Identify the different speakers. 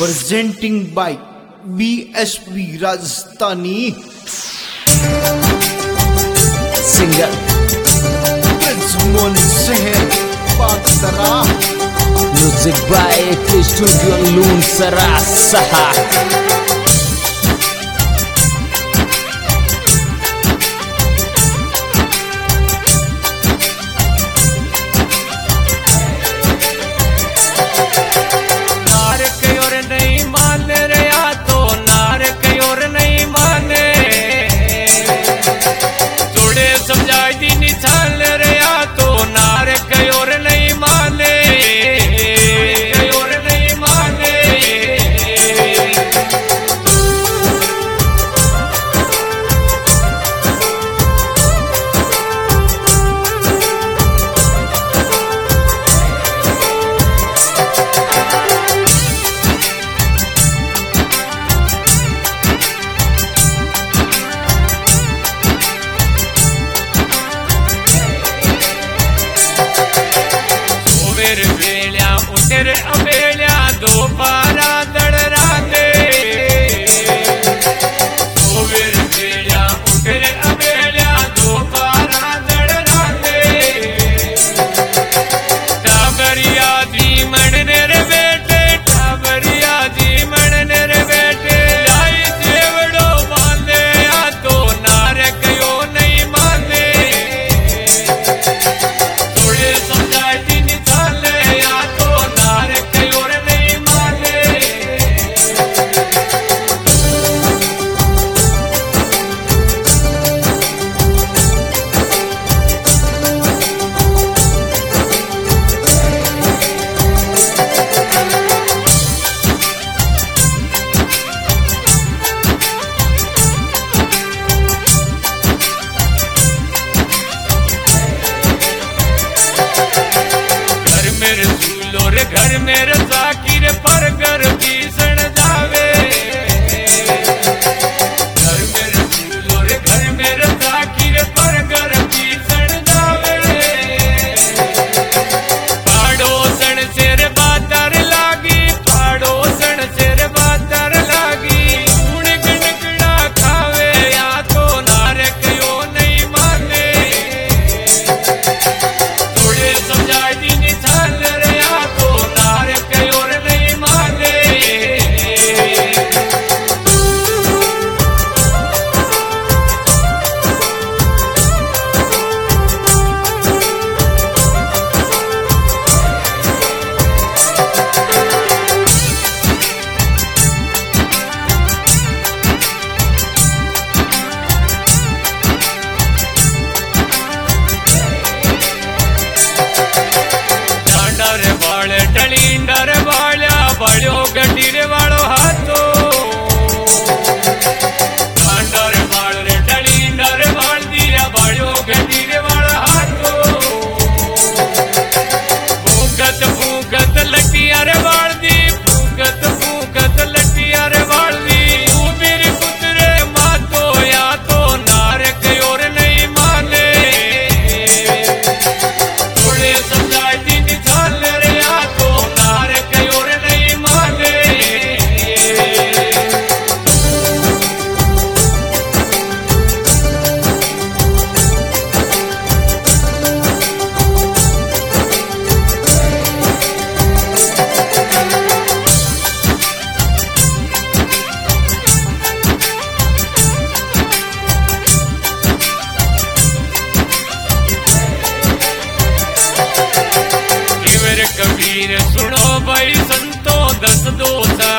Speaker 1: presenting by BSB Rajasthani singer Prince Mon Seher Bagsara,
Speaker 2: music by Studio Loon Saha.
Speaker 3: घर मेरे जाकिर पर घर की सण जावे, घर मेरे फूलों रे घर मेरे जाकिर पर घर की सण जावे। पाड़ो सण शेर बादर लागी, पाड़ो सण शेर बादर लागी, गुण गणगड़ा खावे या तो नारे कयो नहीं माने, थोड़े समझा दी निशान रे डलींडर वाला बड़ो गडीर वालो हाथो, डांडर वाल रे डलींडर वाल दिया बड़ो गडीर वाला हाथो। फूकत फूकत लटिया रे वाल दी, फूकत फूकत लटिया रे वाल दी, तू मेरी पुत्रे मातो या तो नारे कयोर नहीं माने, थोड़े समझाई दी निशान रे कबीर सुनो भाई संतो 10 दोसा